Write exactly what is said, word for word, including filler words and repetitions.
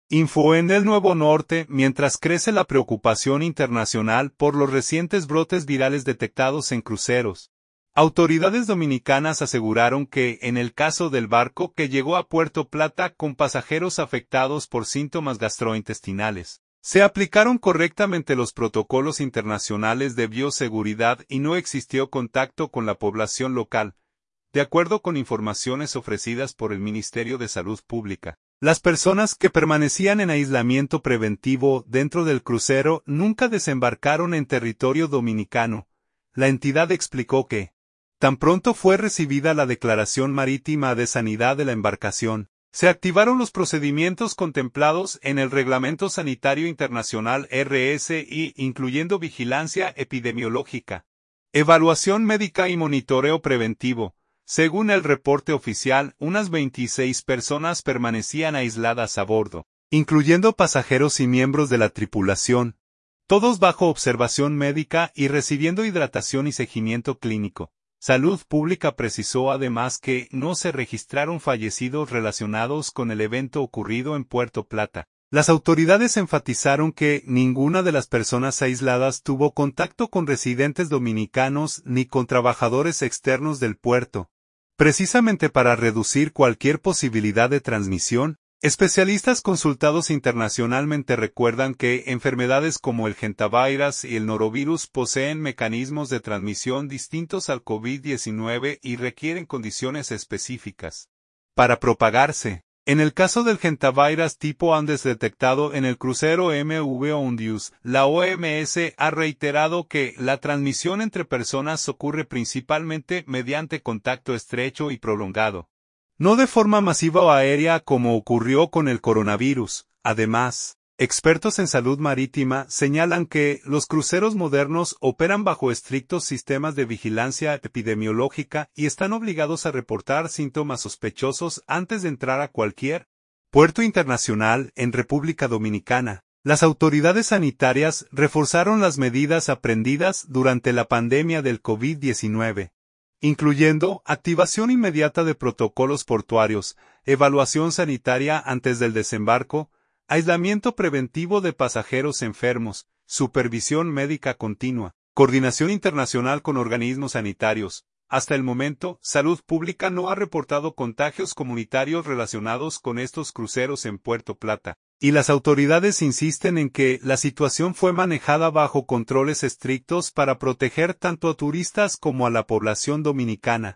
Info en el Nuevo Norte. Mientras crece la preocupación internacional por los recientes brotes virales detectados en cruceros, autoridades dominicanas aseguraron que, en el caso del barco que llegó a Puerto Plata con pasajeros afectados por síntomas gastrointestinales, se aplicaron correctamente los protocolos internacionales de bioseguridad y no existió contacto con la población local, de acuerdo con informaciones ofrecidas por el Ministerio de Salud Pública. Las personas que permanecían en aislamiento preventivo dentro del crucero nunca desembarcaron en territorio dominicano. La entidad explicó que, tan pronto fue recibida la declaración marítima de sanidad de la embarcación, se activaron los procedimientos contemplados en el Reglamento Sanitario Internacional R S I, incluyendo vigilancia epidemiológica, evaluación médica y monitoreo preventivo. Según el reporte oficial, unas veintiséis personas permanecían aisladas a bordo, incluyendo pasajeros y miembros de la tripulación, todos bajo observación médica y recibiendo hidratación y seguimiento clínico. Salud Pública precisó además que no se registraron fallecidos relacionados con el evento ocurrido en Puerto Plata. Las autoridades enfatizaron que ninguna de las personas aisladas tuvo contacto con residentes dominicanos ni con trabajadores externos del puerto. Precisamente para reducir cualquier posibilidad de transmisión, especialistas consultados internacionalmente recuerdan que enfermedades como el gentavirus y el norovirus poseen mecanismos de transmisión distintos al COVID diecinueve y requieren condiciones específicas para propagarse. En el caso del gentavirus tipo Andes detectado en el crucero M V Ondius, la O M S ha reiterado que la transmisión entre personas ocurre principalmente mediante contacto estrecho y prolongado, no de forma masiva o aérea como ocurrió con el coronavirus. Además, expertos en salud marítima señalan que los cruceros modernos operan bajo estrictos sistemas de vigilancia epidemiológica y están obligados a reportar síntomas sospechosos antes de entrar a cualquier puerto internacional en República Dominicana. Las autoridades sanitarias reforzaron las medidas aprendidas durante la pandemia del COVID diecinueve, incluyendo activación inmediata de protocolos portuarios, evaluación sanitaria antes del desembarco, aislamiento preventivo de pasajeros enfermos, supervisión médica continua, coordinación internacional con organismos sanitarios. Hasta el momento, Salud Pública no ha reportado contagios comunitarios relacionados con estos cruceros en Puerto Plata, y las autoridades insisten en que la situación fue manejada bajo controles estrictos para proteger tanto a turistas como a la población dominicana.